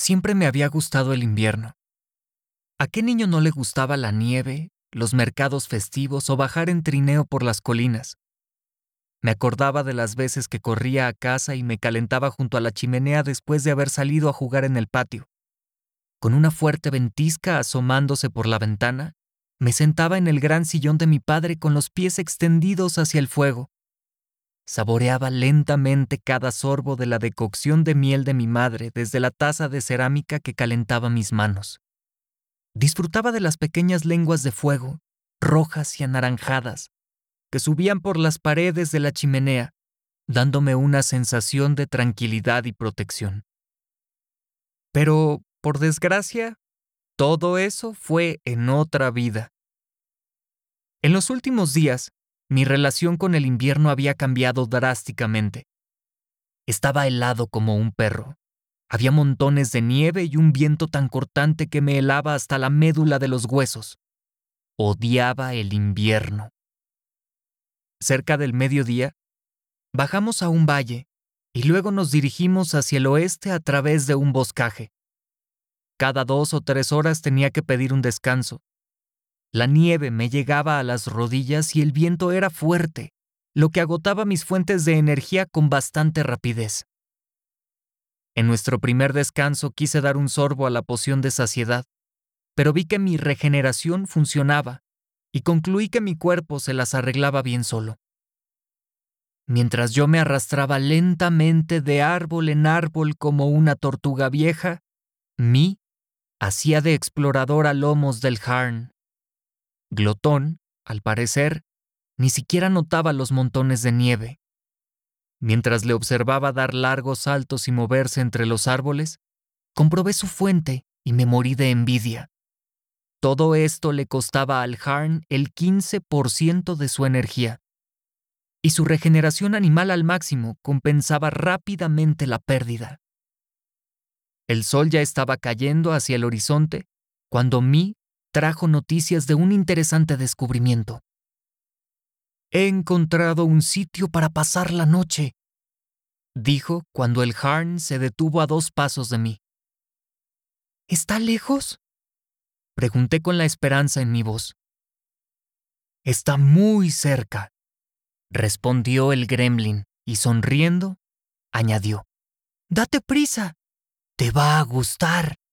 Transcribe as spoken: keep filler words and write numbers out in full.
Siempre me había gustado el invierno. ¿A qué niño no le gustaba la nieve, los mercados festivos o bajar en trineo por las colinas? Me acordaba de las veces que corría a casa y me calentaba junto a la chimenea después de haber salido a jugar en el patio. Con una fuerte ventisca asomándose por la ventana, me sentaba en el gran sillón de mi padre con los pies extendidos hacia el fuego. Saboreaba lentamente cada sorbo de la decocción de miel de mi madre desde la taza de cerámica que calentaba mis manos. Disfrutaba de las pequeñas lenguas de fuego, rojas y anaranjadas, que subían por las paredes de la chimenea, dándome una sensación de tranquilidad y protección. Pero, por desgracia, todo eso fue en otra vida. En los últimos días, mi relación con el invierno había cambiado drásticamente. Estaba helado como un perro. Había montones de nieve y un viento tan cortante que me helaba hasta la médula de los huesos. Odiaba el invierno. Cerca del mediodía, bajamos a un valle y luego nos dirigimos hacia el oeste a través de un boscaje. Cada dos o tres horas tenía que pedir un descanso. La nieve me llegaba a las rodillas y el viento era fuerte, lo que agotaba mis fuentes de energía con bastante rapidez. En nuestro primer descanso quise dar un sorbo a la poción de saciedad, pero vi que mi regeneración funcionaba y concluí que mi cuerpo se las arreglaba bien solo. Mientras yo me arrastraba lentamente de árbol en árbol como una tortuga vieja, Mi hacía de explorador a lomos del Harn. Glotón, al parecer, ni siquiera notaba los montones de nieve. Mientras le observaba dar largos saltos y moverse entre los árboles, comprobé su fuente y me morí de envidia. Todo esto le costaba al Harn el quince por ciento de su energía, y su regeneración animal al máximo compensaba rápidamente la pérdida. El sol ya estaba cayendo hacia el horizonte cuando Mi trajo noticias de un interesante descubrimiento. «He encontrado un sitio para pasar la noche», dijo cuando el Harn se detuvo a dos pasos de mí. «¿Está lejos?», pregunté con la esperanza en mi voz. «Está muy cerca», respondió el gremlin y sonriendo, añadió. «Date prisa, te va a gustar».